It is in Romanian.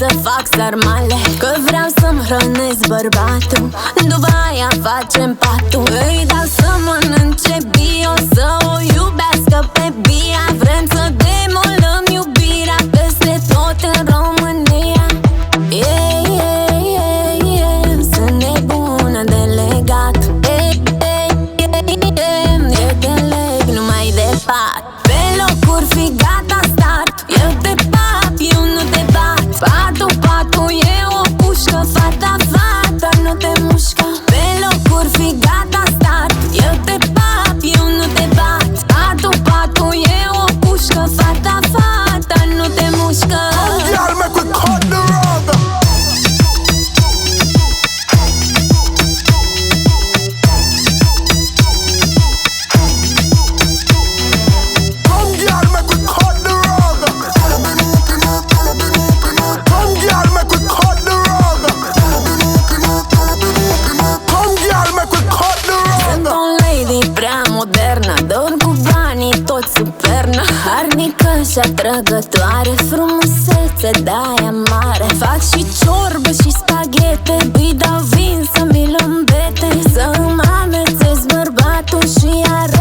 fac sarmale, că vreau să-mi hrănesc bărbatul. După aia facem patul. Îi dau să mănânce bio, să o iubească pe Bia. Vrem să demolăm iubirea peste tot în România. Yeah, yeah, yeah, yeah. Sunt nebună de legat. Eu te leg numai de pat. Pe locuri fi gata start. Eu te pat, eu nu te bat. Patul, patul e o pușcă. Fata, fata, nu te mușcă. Pe locuri fi gata start. Eu te pat, eu nu te bat. Patul, patul e o pușcă. Fata, fata, nu te mușcă. Y'all make we cut the rug. Come y'all make we cut the rug. Come y'all make we cut the rug. Come y'all make we cut the Sunt rug. o lady prea modernă, dorm cu banii tot sub pernă. Harnică și atrăgătoare, frumusețe de-aia mare. Fac și ciorbă și spaghete, îi dau vin să mi-l îmbete. Să îmi amețesc bărbatul și iar